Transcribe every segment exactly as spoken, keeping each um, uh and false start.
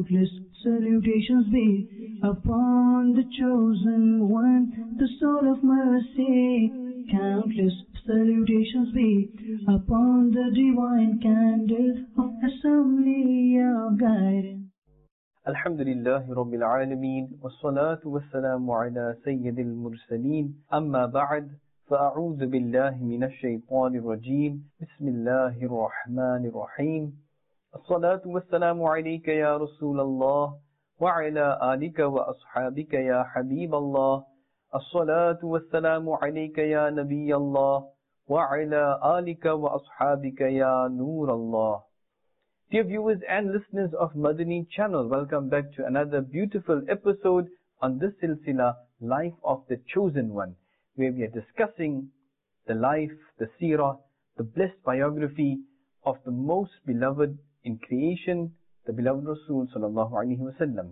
Countless salutations be upon the chosen one, the soul of mercy. Countless salutations be upon the divine candle of assembly of guidance. Alhamdulillahi Rabbil Alameen, wassalatu wassalamu ala Sayyidil Mursaleen, amma ba'd, fa'a'udhu billahi minash shaytanir rajeem, bismillahir rahmanir rahim. As-salatu wassalamu alayka ya Rasulallah, wa ala alika wa ashabika ya Habiballah. As-salatu wassalamu alayka ya Nabiyallah, wa ala alika wa ashabika ya Nurallah. Dear viewers and listeners of Madani channel, welcome back to another beautiful episode on this silsila, Life of the Chosen One, where we are discussing the life, the seerah, the blessed biography of the most beloved in creation, the beloved Rasul sallallahu alaihi wasallam.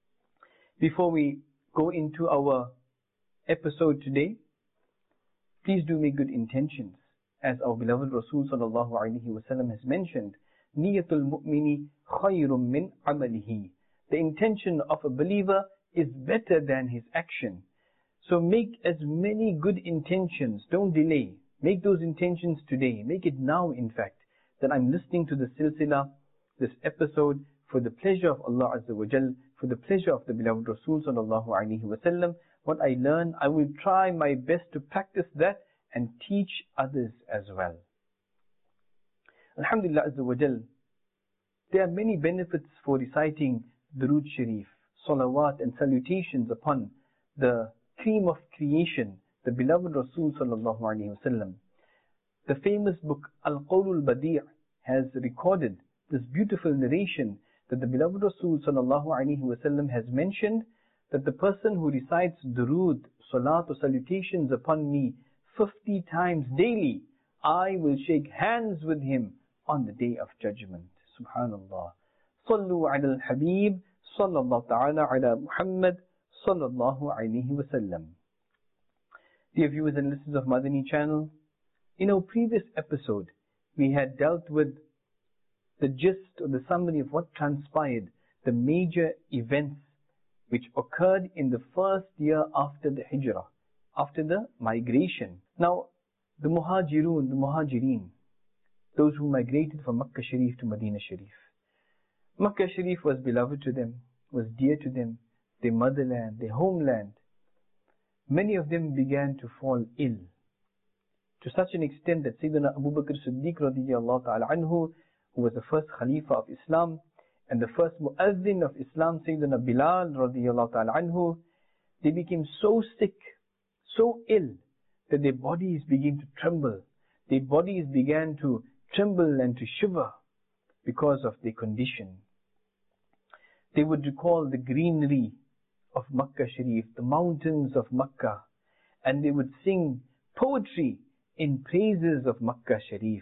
Before we go into our episode today, please do make good intentions. As our beloved Rasul sallallahu alaihi wasallam has mentioned, Niyatul mu'mini khayrun min amalihi. The intention of a believer is better than his action. So make as many good intentions. Don't delay. Make those intentions today. Make it now, in fact, that I'm listening to the silsila, this episode, for the pleasure of Allah Azza wa Jal, for the pleasure of the beloved Rasul sallallahu alaihi wasallam. What I learn, I will try my best to practice that and teach others as well. Alhamdulillah Azza wa Jal, there are many benefits for reciting Durood Sharif, salawat and salutations upon the cream of creation, the beloved Rasul sallallahu alaihi wasallam. The famous book Al-Qawlul Badi' has recorded this beautiful narration that the beloved Rasul sallallahu alaihi wasallam has mentioned that the person who recites Durood, salat or salutations upon me fifty times daily, I will shake hands with him on the day of judgment. Subhanallah. Sallu ala al-Habib, sallallahu ta'ala ala Muhammad, sallallahu alayhi wa sallam. Dear viewers and listeners of Madani channel, in our previous episode, we had dealt with the gist or the summary of what transpired, the major events which occurred in the first year after the Hijrah, after the migration. Now, the Muhajirun, the Muhajirin, those who migrated from Makkah Sharif to Medina Sharif. Makkah Sharif was beloved to them, was dear to them, their motherland, their homeland. Many of them began to fall ill, to such an extent that Sayyidina Abu Bakr Siddiq radiyallahu ta'ala anhu, who was the first Khalifa of Islam, and the first Muazzin of Islam, Sayyidina Bilal radiyallahu ta'ala anhu, they became so sick, so ill, that their bodies began to tremble. Their bodies began to tremble and to shiver because of their condition. They would recall the greenery of Makkah Sharif, the mountains of Makkah, and they would sing poetry in praises of Makkah Sharif.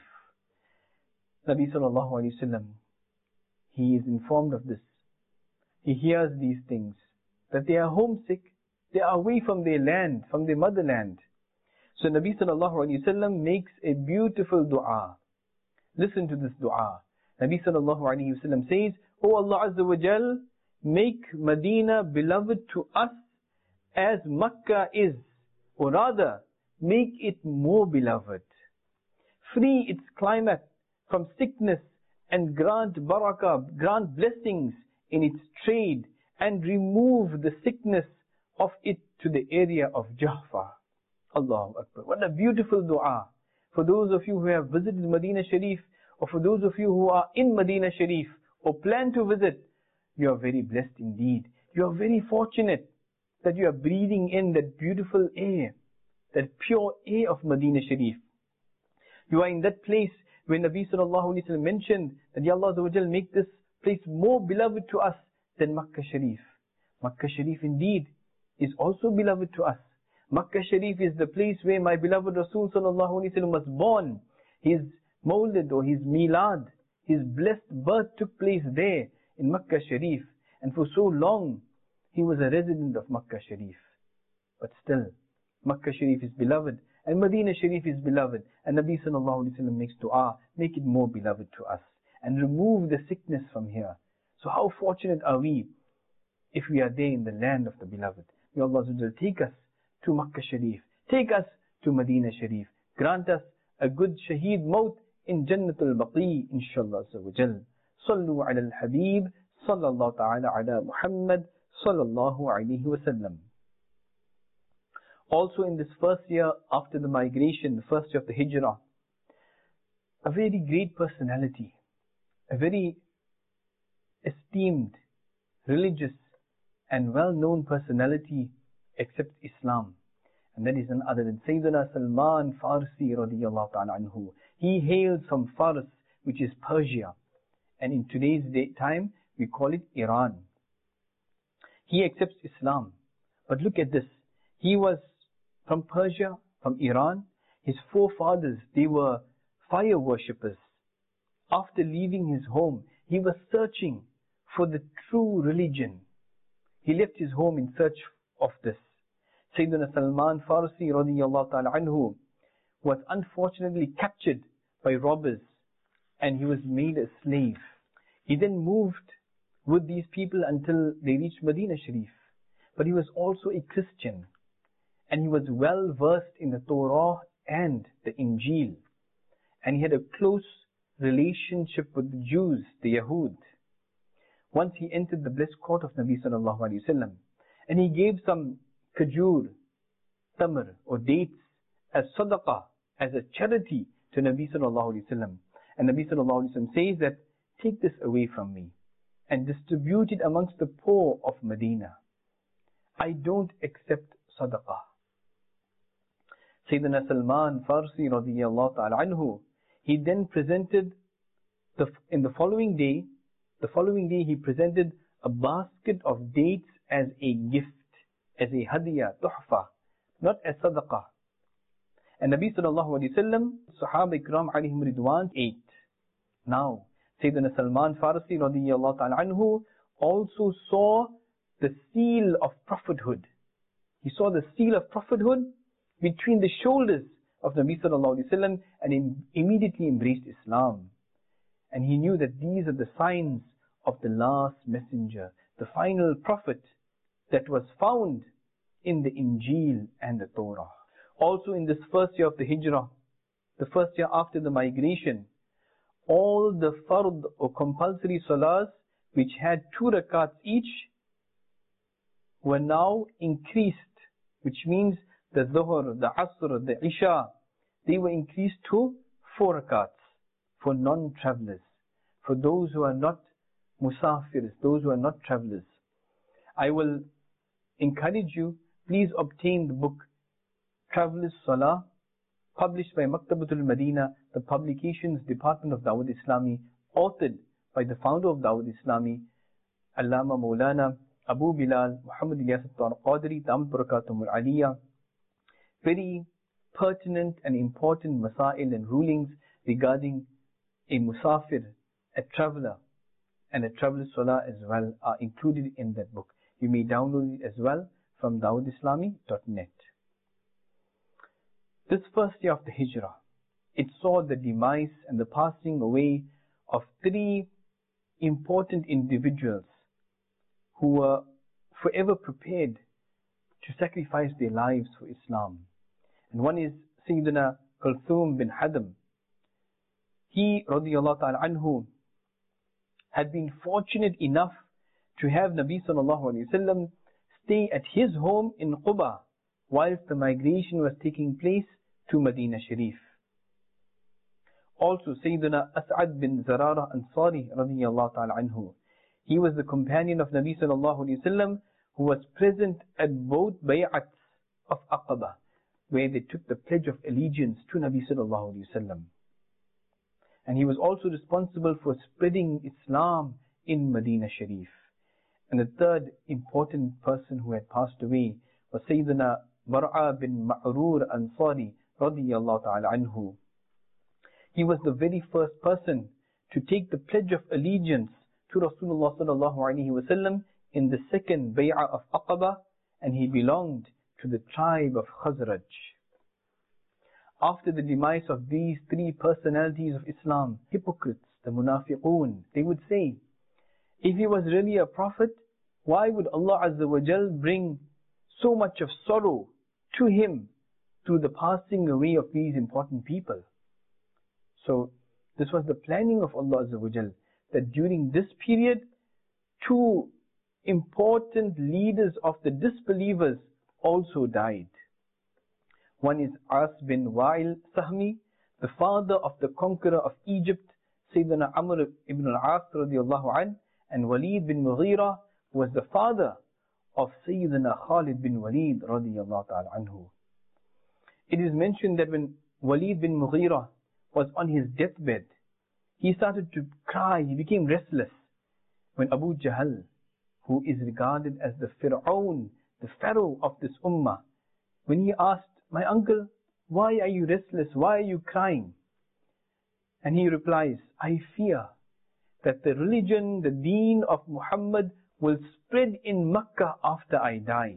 Nabi sallallahu alayhi wasallam, he is informed of this. He hears these things, that they are homesick, they are away from their land, from their motherland. So Nabi sallallahu alayhi wasallam makes a beautiful dua. Listen to this dua. Nabi sallallahu alayhi wasallam says, O Allah Azza wa Jal, make Medina beloved to us as Makkah is, or rather, make it more beloved. Free its climate from sickness and grant barakah, grant blessings in its trade, and remove the sickness of it to the area of Jahfa. Allahu Akbar. What a beautiful dua. For those of you who have visited Medina Sharif, or for those of you who are in Medina Sharif, or plan to visit, you are very blessed indeed. You are very fortunate that you are breathing in that beautiful air, that pure air of Medina Sharif. You are in that place where Nabi sallallahu alayhi wa sallam mentioned that Ya Allah Azza wa Jal, make this place more beloved to us than Makkah Sharif. Makkah Sharif indeed is also beloved to us. Makkah Sharif is the place where my beloved Rasul sallallahu alayhi wa sallam was born. His Mawlid or his Milad, his blessed birth took place there in Makkah Sharif. And for so long, he was a resident of Makkah Sharif. But still, Makkah Sharif is beloved and Medina Sharif is beloved. And Nabi sallallahu alayhi wa sallam makes dua, make it more beloved to us. And remove the sickness from here. So how fortunate are we if we are there in the land of the beloved. May Allah take us to Makkah Sharif, take us to Medina Sharif, grant us a good shaheed maut in Jannatul Baqi, inshallah azza wa jal. Sallu ala al-Habib, sallallahu ta'ala ala Muhammad, sallallahu alayhi wa sallam. Also in this first year after the migration, the first year of the Hijrah, a very great personality, a very esteemed, religious and well-known personality accepts Islam. And that is none other than Sayyidina Salman Farsi radiyallahu ta'ala anhu. He hails from Fars, which is Persia. And in today's day, time, we call it Iran. He accepts Islam. But look at this. He was from Persia, from Iran. His forefathers, they were fire worshippers. After leaving his home, he was searching for the true religion. He left his home in search of this. Sayyidina Salman Farsi radiyallahu ta'ala anhu was unfortunately captured by robbers and he was made a slave. He then moved with these people until they reached Medina Sharif. But he was also a Christian and he was well versed in the Torah and the Injil. And he had a close relationship with the Jews, the Yahud. Once he entered the blessed court of Nabi sallallahu alayhi wa sallam and he gave some kajur, tamr or dates as sadaqah, as a charity to Nabi sallallahu alayhi wa sallam. And Nabi sallallahu alayhi wa sallam says that, take this away from me and distribute it amongst the poor of Medina. I don't accept sadaqah. Sayyidina Salman Farsi radiyallahu ta'ala anhu, he then presented, the, in the following day, the following day he presented a basket of dates as a gift, as a hadiyah, tuhfa, not as sadaqah. And Nabi sallallahu alayhi wa sallam, Sahaba Ikram alayhim ridwan ate. Now, Sayyidina Salman Farsi radiyallahu ta'ala anhu also saw the seal of prophethood. He saw the seal of prophethood between the shoulders of Nabi sallallahu alayhi wa sallam and in, immediately embraced Islam. And he knew that these are the signs of the last messenger, the final prophet that was found in the Injil and the Torah. Also in this first year of the Hijrah, the first year after the migration, all the fard or compulsory salahs which had two rakats each were now increased, which means the Dhuhr, the Asr, the Isha, they were increased to four rakats for non-travelers, for those who are not musafirs, those who are not travelers. I will encourage you, please obtain the book Travelers Salah, published by Maktabatul Madina, the publications department of Dawud Islami, authored by the founder of Dawud Islami, Allama Maulana Abu Bilal Muhammad Ilyas al-Qadri, Damat Barakatum al-Aliyah. Very pertinent and important masail and rulings regarding a musafir, a traveler, and a traveler's salah as well are included in that book. You may download it as well from dawud islami dot net. This first year of the Hijrah, it saw the demise and the passing away of three important individuals who were forever prepared to sacrifice their lives for Islam. And one is Sayyidina Kulthum bin Hadam. He, radiyallahu ta'ala anhu, had been fortunate enough to have Nabi sallallahu alayhi wa sallam stay at his home in Quba whilst the migration was taking place to Medina Sharif. Also Sayyidina As'ad bin Zarara Ansari radiyallahu ta'ala anhu. He was the companion of Nabi sallallahu alayhi wa sallam who was present at both bay'ats of Aqaba, where they took the pledge of allegiance to Nabi sallallahu alayhi wa sallam. And he was also responsible for spreading Islam in Medina Sharif. And the third important person who had passed away was Sayyidina Bar'a bin Ma'rur Ansari radiyallahu ta'ala anhu. He was the very first person to take the pledge of allegiance to Rasulullah sallallahu alayhi wa sallam in the second bay'ah of Aqaba, and he belonged to the tribe of Khazraj. After the demise of these three personalities of Islam, hypocrites, the munafiqun, they would say, If he was really a prophet, why would Allah Azza wa Jal bring so much of sorrow to him through the passing away of these important people? So this was the planning of Allah Azza wa Jal, that during this period, two important leaders of the disbelievers also died. One is As bin Wa'il Sahmi, the father of the conqueror of Egypt, Sayyidina Amr ibn al-As radiallahu anh, and Walid bin Mughira, who was the father of Sayyidina Khalid bin Walid radiallahu ta'ala anhu. It is mentioned that when Walid bin Mughira was on his deathbed, he started to cry, he became restless. When Abu Jahl, who is regarded as the Fir'aun, the Pharaoh of this ummah, when he asked, "My uncle, why are you restless? Why are you crying?" And he replies, "I fear that the religion, the deen of Muhammad will spread in Makkah after I die."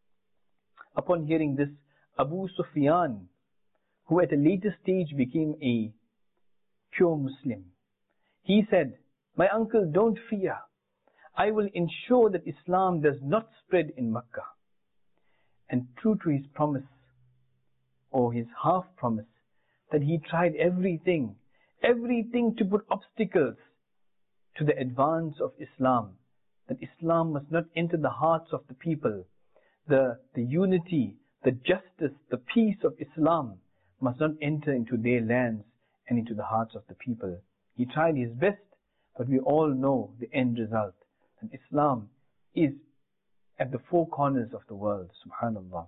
Upon hearing this, Abu Sufyan, who at a later stage became a pure Muslim, he said, "My uncle, don't fear. I will ensure that Islam does not spread in Makkah." And true to his promise, or his half promise, that he tried everything, everything to put obstacles to the advance of Islam, that Islam must not enter the hearts of the people. The, the unity, the justice, the peace of Islam must not enter into their lands and into the hearts of the people. He tried his best, but we all know the end result. And Islam is at the four corners of the world, subhanallah.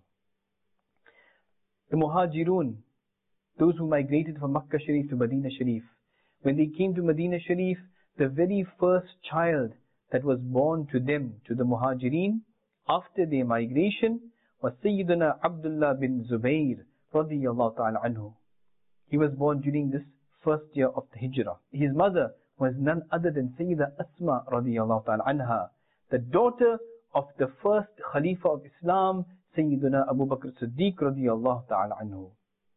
The Muhajirun, those who migrated from Makkah Sharif to Medina Sharif, when they came to Medina Sharif, the very first child that was born to them, to the Muhajirin, after their migration, was Sayyidina Abdullah bin Zubayr radiyallahu ta'ala anhu. He was born during this first year of the Hijrah. His mother was none other than Sayyidah Asma radiyallahu ta'ala anha, the daughter of the first Khalifa of Islam, Sayyidina Abu Bakr Siddiq radiyallahu ta'ala anhu.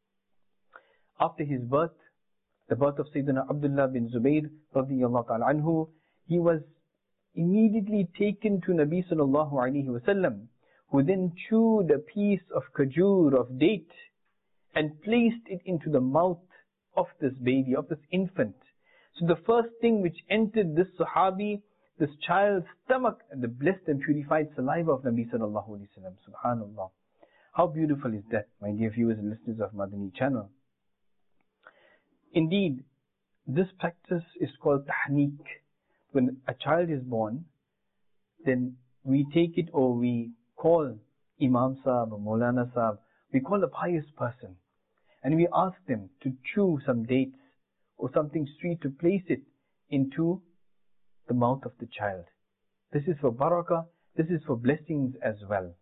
After his birth, the birth of Sayyidina Abdullah bin Zubayr radiyallahu ta'ala anhu, he was immediately taken to Nabi sallallahu alayhi wa sallam, who then chewed a piece of khajur, of date, and placed it into the mouth of this baby, of this infant. So the first thing which entered this Sahabi, this child's stomach, and the blessed and purified saliva of Nabi sallallahu alayhi wa sallam. Subhanallah. How beautiful is that, my dear viewers and listeners of Madani channel. Indeed, this practice is called tahniq. When a child is born, then we take it, or we call Imam Sahib or Maulana Sahib, we call a pious person, and we ask them to chew some dates or something sweet, to place it into the mouth of the child. This is for barakah, this is for blessings as well.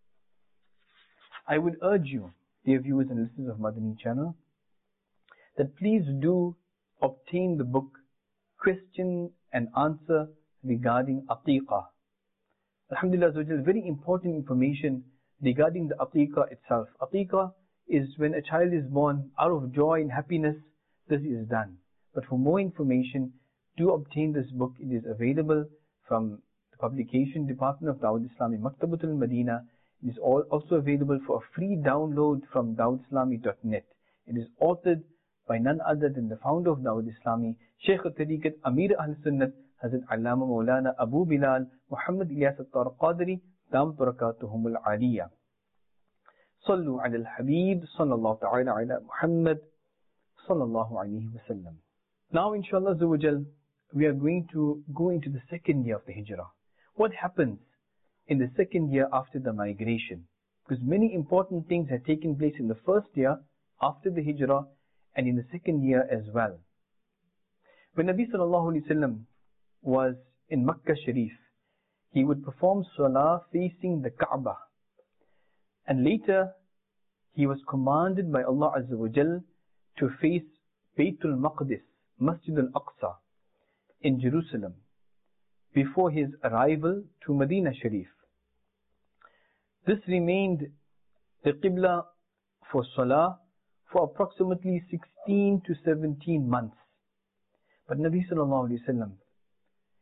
I would urge you, dear viewers and listeners of Madani channel, that please do obtain the book Question and Answer regarding Aqiqah. Alhamdulillah, very important information regarding the Aqiqah itself. Aqiqah is when a child is born out of joy and happiness. This is done. But for more information, do obtain this book. It is available from the publication department of Dawud Islami Maktabatul Madina. It is all also available for a free download from dawud islami dot net. It is authored by none other than the founder of Dawud Islami, Shaykh al-Tariqat, Amir Ahl-Sunnat, Hazrat Allama Maulana Abu Bilal Muhammad Ilyas al-Tarqadri, Dam Barakatuhum al-Aliyah. Sallu ala al-Habib, sallallahu ta'ala ala Muhammad, sallallahu alayhi wa sallam. Now, inshallah, we are going to go into the second year of the Hijrah. What happens in the second year after the migration? Because many important things had taken place in the first year after the Hijrah, and in the second year as well. When Nabi sallallahu alayhi wa sallam was in Makkah Sharif, he would perform salah facing the Kaaba. And later, he was commanded by Allah Azza wa Jal to face Baytul Maqdis, Masjid al-Aqsa in Jerusalem, before his arrival to Medina Sharif. This remained the Qibla for salah for approximately sixteen to seventeen months. But Nabi sallallahu alayhi wa sallam,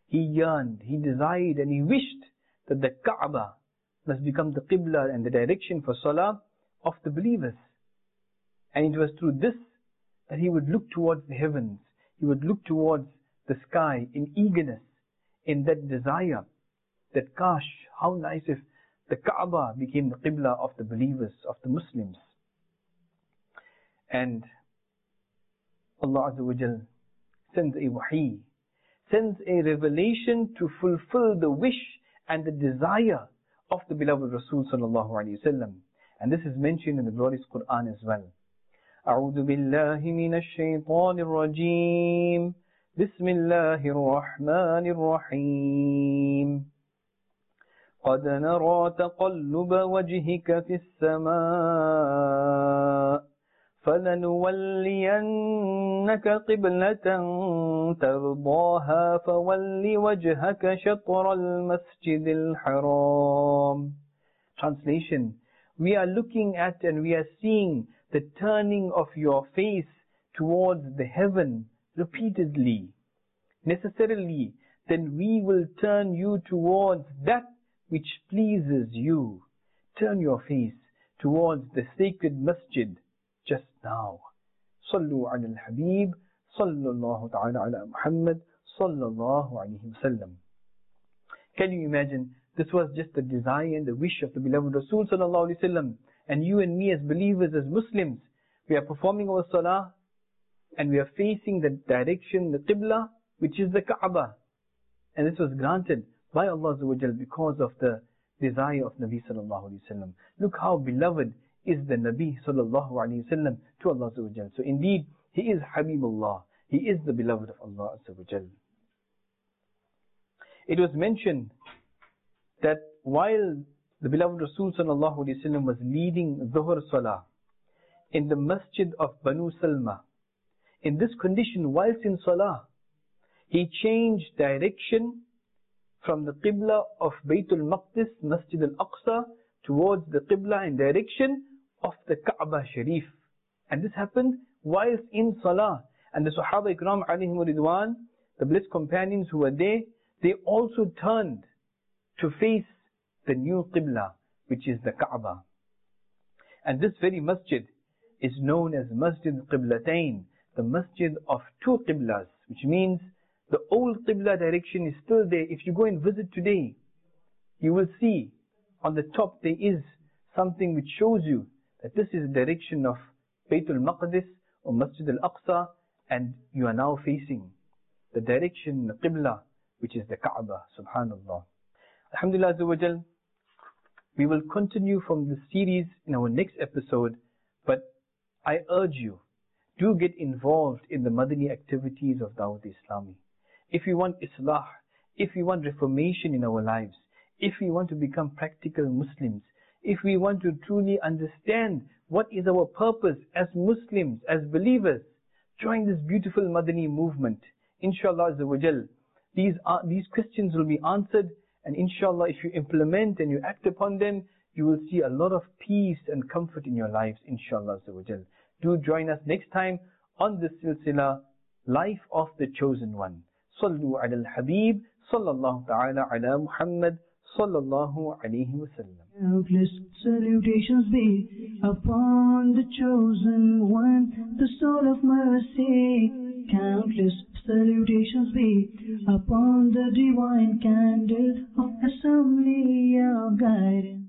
he yearned, he desired, and he wished that the Kaaba must become the Qibla and the direction for Salah of the believers. And it was through this that he would look towards the heavens, he would look towards the sky in eagerness, in that desire, that gosh, how nice if the Kaaba became the Qibla of the believers, of the Muslims. And Allah Azza wa Jal sends a wahi, sends a revelation to fulfill the wish and the desire of the beloved Rasul sallallahu alayhi wa sallam. And this is mentioned in the glorious Quran as well. أعوذ بالله من الشيطان الرجيم بسم الله الرحمن الرحيم قد نرى تقلب وجهك في السماء فلنولينك قبلة ترضاها فول وجهك شطر المسجد الحرام. Translation: we are looking at and we are seeing the turning of your face towards the heaven repeatedly. Necessarily, then we will turn you towards that which pleases you. Turn your face towards the sacred masjid just now. Sallu ala al-Habib, sallallahu ta'ala ala Muhammad, sallallahu alayhi wa sallam. Can you imagine? This was just the desire and the wish of the beloved Rasul sallallahu alayhi wa sallam. And you and me as believers, as Muslims, we are performing our salah and we are facing the direction, the Qibla, which is the Kaaba. And this was granted by Allah Azza wa Jal because of the desire of Nabi sallallahu alayhi wa sallam. Look how beloved is the Nabi sallallahu alayhi wa sallam to Allah Azza wa Jal. So indeed, he is Habibullah. He is the beloved of Allah Azza wa Jal. It was mentioned that while the beloved Rasul sallallahu alayhi wa sallam was leading Dhuhr Salah in the masjid of Banu Salma, in this condition, whilst in Salah, he changed direction from the Qibla of Baytul Maqdis, Masjid al-Aqsa, towards the Qibla and direction of the Kaaba Sharif. And this happened whilst in Salah. And the Sahaba Ikram alayhim ridwan, the blessed companions who were there, they also turned to face the new Qibla, which is the Kaaba. And this very masjid is known as Masjid Qiblatain, the masjid of two Qiblas, which means the old Qibla direction is still there. If you go and visit today, you will see on the top there is something which shows you that this is the direction of Baytul Maqdis or Masjid al-Aqsa, and you are now facing the direction, the Qibla, which is the Kaaba. Subhanallah. Alhamdulillah Azza wa Jal, we will continue from this series in our next episode, but I urge you, do get involved in the Madani activities of Dawat Islami. If you want Islah, if we want reformation in our lives, if we want to become practical Muslims, if we want to truly understand what is our purpose as Muslims, as believers, join this beautiful Madani movement. Inshallah Azza wa Jal, these, are, these questions will be answered, and inshallah if you implement and you act upon them, you will see a lot of peace and comfort in your lives, inshallah Azza wa Jal. Do join us next time on this silsila, Life of the Chosen One. Sallu ala al-Habib, sallallahu ta'ala ala Muhammad, sallallahu alayhi wa sallam. Countless salutations be upon the Chosen One, the soul of mercy. Countless salutations be upon the divine candle of assembly of guidance.